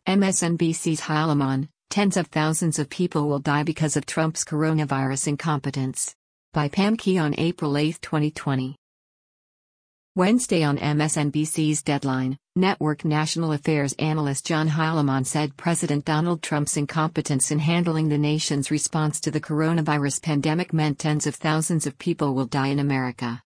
MSNBC's Halaman, tens of thousands of people will die because of Trump's coronavirus incompetence. By Pam Key on April 8, 2020. Wednesday on MSNBC's Deadline, Network national affairs analyst John Halaman said President Donald Trump's incompetence in handling the nation's response to the coronavirus pandemic meant tens of thousands of people will die in America.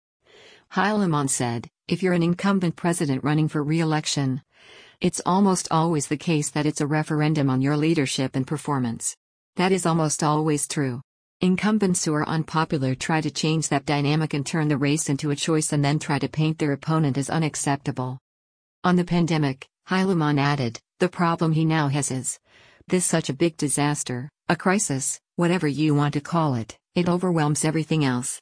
Halaman said, if you're an incumbent president running for re-election, it's almost always the case that it's a referendum on your leadership and performance. That is almost always true. Incumbents who are unpopular try to change that dynamic and turn the race into a choice and then try to paint their opponent as unacceptable. On the pandemic, Halaman added, the problem he now has is this: such a big disaster, a crisis, whatever you want to call it, it overwhelms everything else.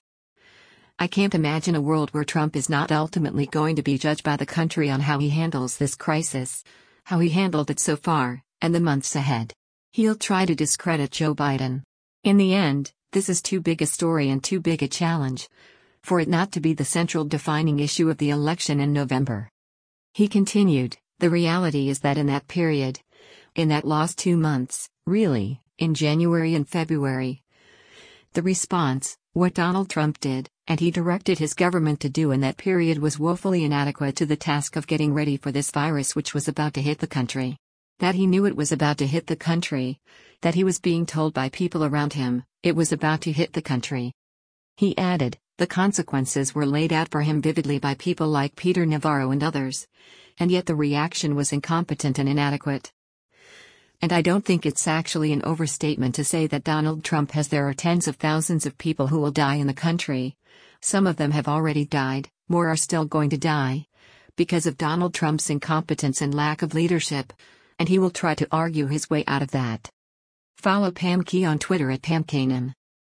I can't imagine a world where Trump is not ultimately going to be judged by the country on how he handles this crisis, how he handled it so far, and the months ahead. He'll try to discredit Joe Biden. In the end, this is too big a story and too big a challenge for it not to be the central defining issue of the election in November. He continued, the reality is that in that period, in that last 2 months, really, in January and February, the response, what Donald Trump did, and he directed his government to do in that period, was woefully inadequate to the task of getting ready for this virus which was about to hit the country. That he knew it was about to hit the country, that he was being told by people around him, it was about to hit the country. He added, the consequences were laid out for him vividly by people like Peter Navarro and others, and yet the reaction was incompetent and inadequate. And I don't think it's actually an overstatement to say that Donald Trump has there are tens of thousands of people who will die in the country. Some of them have already died, more are still going to die, because of Donald Trump's incompetence and lack of leadership, and he will try to argue his way out of that. Follow Pam Key on Twitter at PamKanan.